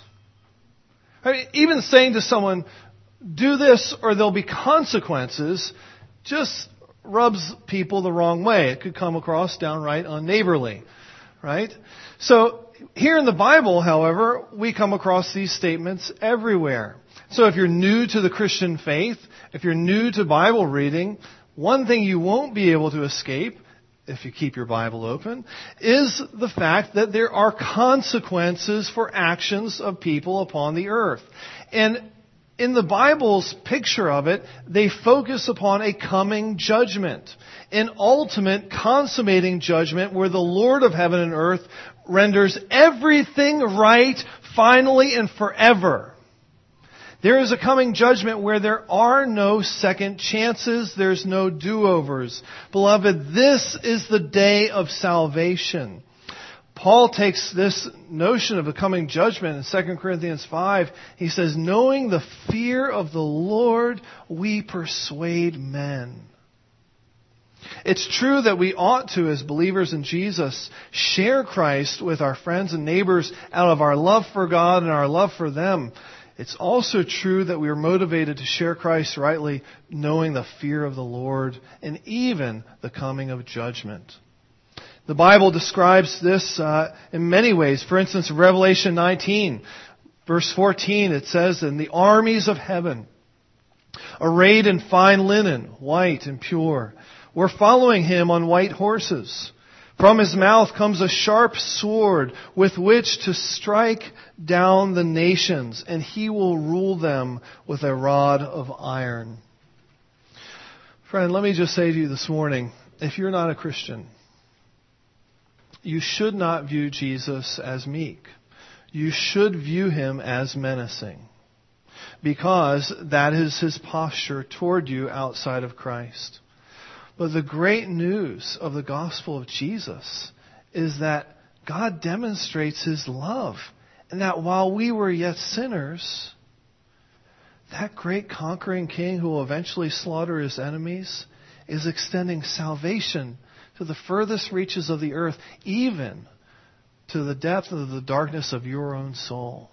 I mean, even saying to someone, do this or there'll be consequences, just rubs people the wrong way. It could come across downright unneighborly, right? So here in the Bible, however, we come across these statements everywhere. So if you're new to the Christian faith, if you're new to Bible reading, one thing you won't be able to escape, if you keep your Bible open, is the fact that there are consequences for actions of people upon the earth. And in the Bible's picture of it, they focus upon a coming judgment, an ultimate consummating judgment where the Lord of heaven and earth renders everything right, finally and forever. There is a coming judgment where there are no second chances, there's no do-overs. Beloved, this is the day of salvation. Paul takes this notion of a coming judgment in 2 Corinthians 5. He says, knowing the fear of the Lord, we persuade men. It's true that we ought to, as believers in Jesus, share Christ with our friends and neighbors out of our love for God and our love for them. it's also true that we are motivated to share Christ rightly, knowing the fear of the Lord and even the coming of judgment. The Bible describes this in many ways. For instance, Revelation 19, verse 14, it says, "And the armies of heaven, arrayed in fine linen, white and pure, were following him on white horses. From his mouth comes a sharp sword with which to strike down the nations, and he will rule them with a rod of iron." Friend, let me just say to you this morning, if you're not a Christian, you should not view Jesus as meek. You should view him as menacing, because that is his posture toward you outside of Christ. But the great news of the gospel of Jesus is that God demonstrates his love, and that while we were yet sinners, that great conquering king who will eventually slaughter his enemies is extending salvation to the furthest reaches of the earth, even to the depth of the darkness of your own soul.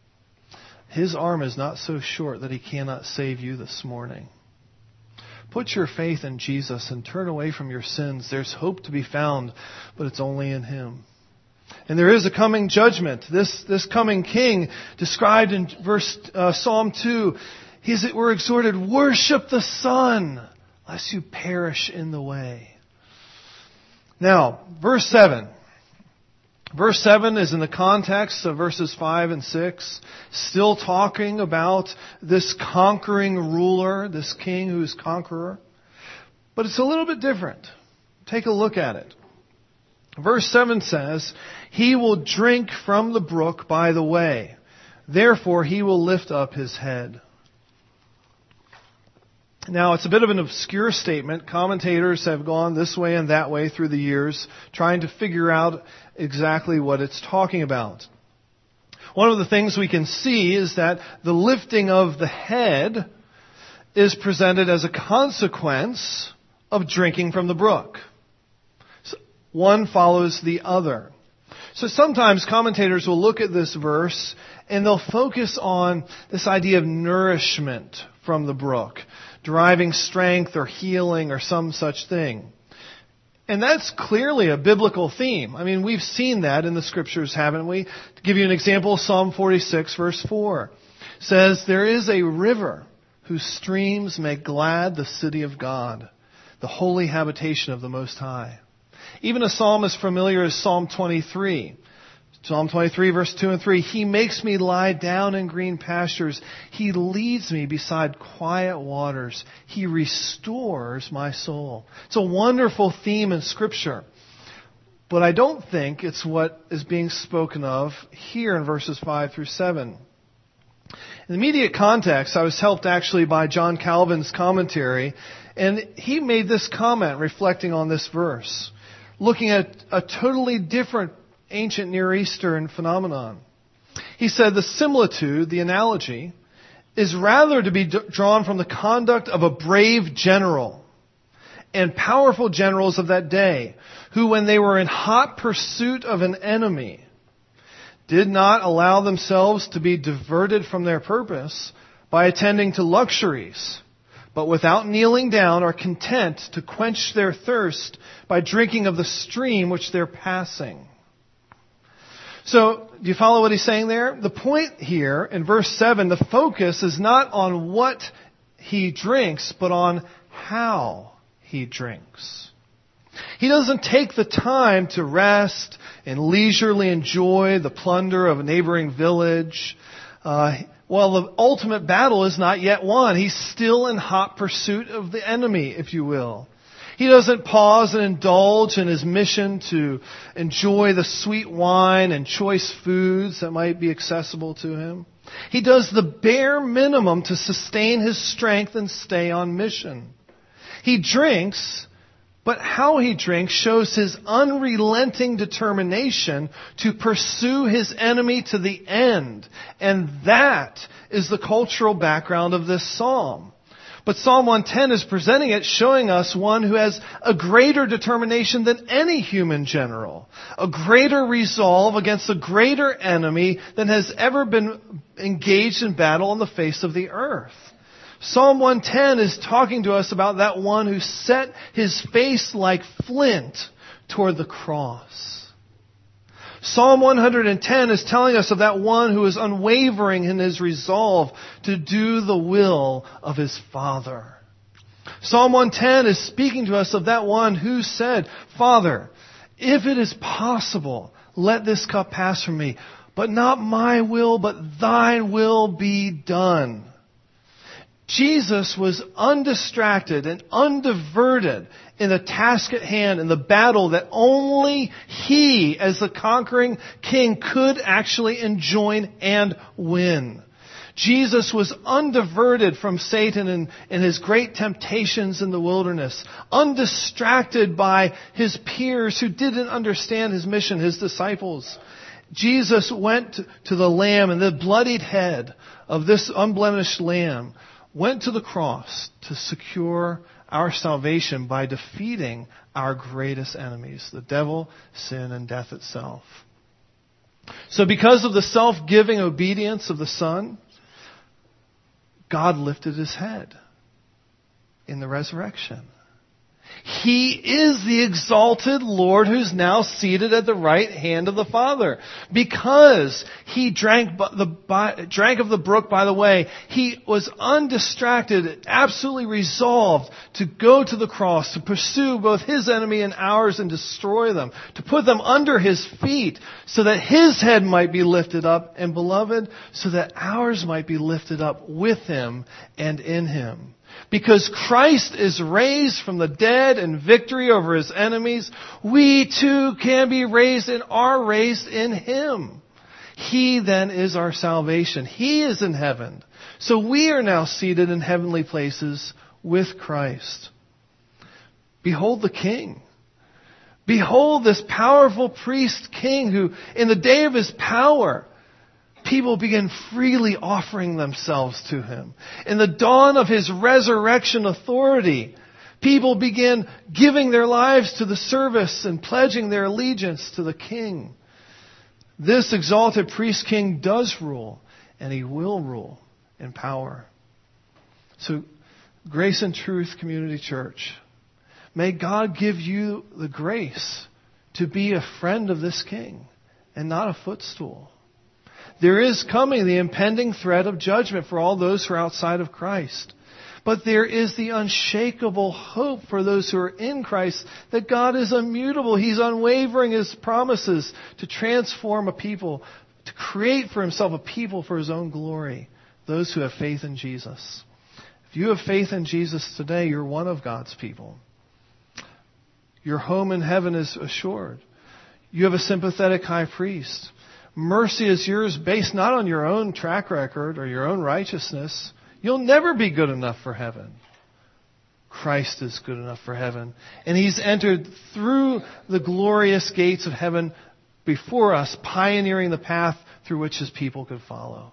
His arm is not so short that he cannot save you this morning. Put your faith in Jesus and turn away from your sins. There's hope to be found, but it's only in him. And there is a coming judgment. This coming king, described in Psalm 2, we're exhorted, worship the Son, lest you perish in the way. Now, verse 7. Verse 7 is in the context of verses 5 and 6, still talking about this conquering ruler, this king who's conqueror. But it's a little bit different. Take a look at it. Verse 7 says, "He will drink from the brook by the way. Therefore he will lift up his head." Now, it's a bit of an obscure statement. Commentators have gone this way and that way through the years, trying to figure out exactly what it's talking about. One of the things we can see is that the lifting of the head is presented as a consequence of drinking from the brook. So one follows the other. So sometimes commentators will look at this verse and they'll focus on this idea of nourishment from the brook, deriving strength or healing or some such thing. And that's clearly a biblical theme. I mean, we've seen that in the scriptures, haven't we? To give you an example, Psalm 46 verse 4 says, "There is a river whose streams make glad the city of God, the holy habitation of the Most High." Even a psalm as familiar as Psalm 23. Psalm 23 verse 2 and 3, "He makes me lie down in green pastures. He leads me beside quiet waters. He restores my soul." It's a wonderful theme in Scripture. But I don't think it's what is being spoken of here in verses 5 through 7. In the immediate context, I was helped actually by John Calvin's commentary, and he made this comment reflecting on this verse, looking at a totally different ancient Near Eastern phenomenon. He said the similitude, the analogy, is rather to be drawn from the conduct of a brave general and powerful generals of that day, who, when they were in hot pursuit of an enemy, did not allow themselves to be diverted from their purpose by attending to luxuries, but without kneeling down are content to quench their thirst by drinking of the stream which they're passing. So, do you follow what he's saying there? The point here in verse 7, the focus is not on what he drinks, but on how he drinks. He doesn't take the time to rest and leisurely enjoy the plunder of a neighboring village. Well, the ultimate battle is not yet won. He's still in hot pursuit of the enemy, if you will. He doesn't pause and indulge in his mission to enjoy the sweet wine and choice foods that might be accessible to him. He does the bare minimum to sustain his strength and stay on mission. He drinks, but how he drinks shows his unrelenting determination to pursue his enemy to the end. And that is the cultural background of this psalm. But Psalm 110 is presenting it, showing us one who has a greater determination than any human general, a greater resolve against a greater enemy than has ever been engaged in battle on the face of the earth. Psalm 110 is talking to us about that one who set his face like flint toward the cross. Psalm 110 is telling us of that one who is unwavering in his resolve to do the will of his Father. Psalm 110 is speaking to us of that one who said, Father, if it is possible, let this cup pass from me, but not my will, but thine will be done. Jesus was undistracted and undiverted in the task at hand, in the battle that only He, as the conquering King, could actually enjoin and win. Jesus was undiverted from Satan and his great temptations in the wilderness, undistracted by his peers who didn't understand his mission, his disciples. Jesus went to the Lamb, and the bloodied head of this unblemished Lamb went to the cross to secure our salvation by defeating our greatest enemies, the devil, sin, and death itself. So because of the self-giving obedience of the Son, God lifted His head in the resurrection. He is the exalted Lord who's now seated at the right hand of the Father. Because He drank of the brook by the way, He was undistracted, absolutely resolved to go to the cross, to pursue both His enemy and ours and destroy them, to put them under His feet so that His head might be lifted up, and beloved, so that ours might be lifted up with Him and in Him. Because Christ is raised from the dead in victory over His enemies, we too can be raised and are raised in Him. He then is our salvation. He is in heaven. So we are now seated in heavenly places with Christ. Behold the King. Behold this powerful priest king who, in the day of His power, people begin freely offering themselves to Him. In the dawn of His resurrection authority, people begin giving their lives to the service and pledging their allegiance to the King. This exalted priest king does rule, and He will rule in power. So, Grace and Truth Community Church, may God give you the grace to be a friend of this King and not a footstool. There is coming the impending threat of judgment for all those who are outside of Christ. But there is the unshakable hope for those who are in Christ that God is immutable. He's unwavering His promises to transform a people, to create for Himself a people for His own glory, those who have faith in Jesus. If you have faith in Jesus today, you're one of God's people. Your home in heaven is assured. You have a sympathetic high priest. Mercy is yours based not on your own track record or your own righteousness. You'll never be good enough for heaven. Christ is good enough for heaven. And He's entered through the glorious gates of heaven before us, pioneering the path through which His people could follow.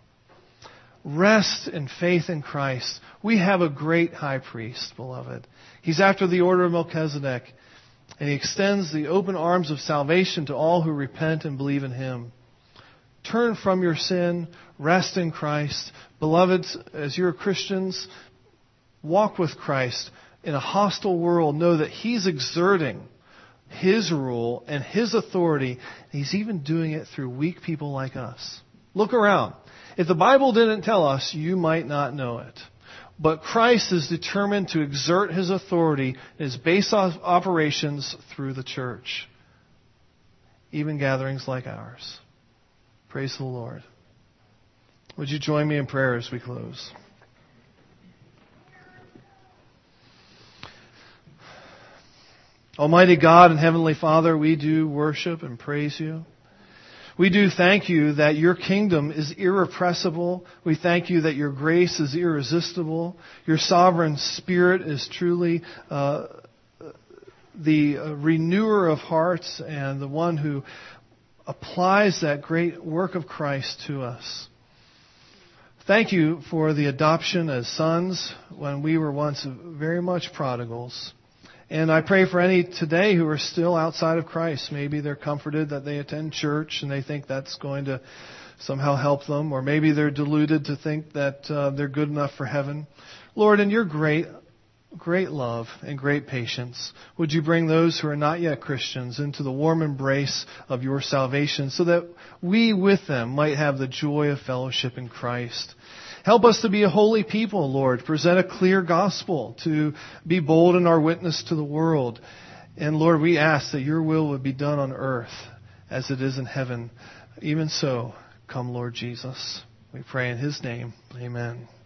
Rest in faith in Christ. We have a great high priest, beloved. He's after the order of Melchizedek, and He extends the open arms of salvation to all who repent and believe in Him. Turn from your sin, rest in Christ. Beloved, as you're Christians, walk with Christ in a hostile world. Know that He's exerting His rule and His authority. He's even doing it through weak people like us. Look around. If the Bible didn't tell us, you might not know it. But Christ is determined to exert His authority in His base operations through the church, even gatherings like ours. Praise the Lord. Would you join me in prayer as we close? Almighty God and Heavenly Father, we do worship and praise You. We do thank You that Your kingdom is irrepressible. We thank You that Your grace is irresistible. Your sovereign Spirit is truly the renewer of hearts and the one who applies that great work of Christ to us. Thank you for the adoption as sons when we were once very much prodigals. And I pray for any today who are still outside of Christ. Maybe they're comforted that they attend church and they think that's going to somehow help them. Or maybe they're deluded to think that they're good enough for heaven. Lord, in your great love and great patience, would you bring those who are not yet Christians into the warm embrace of your salvation so that we with them might have the joy of fellowship in Christ. Help us to be a holy people, Lord. Present a clear gospel, to be bold in our witness to the world. And Lord, we ask that your will would be done on earth as it is in heaven. Even so, come Lord Jesus. We pray in his name. Amen.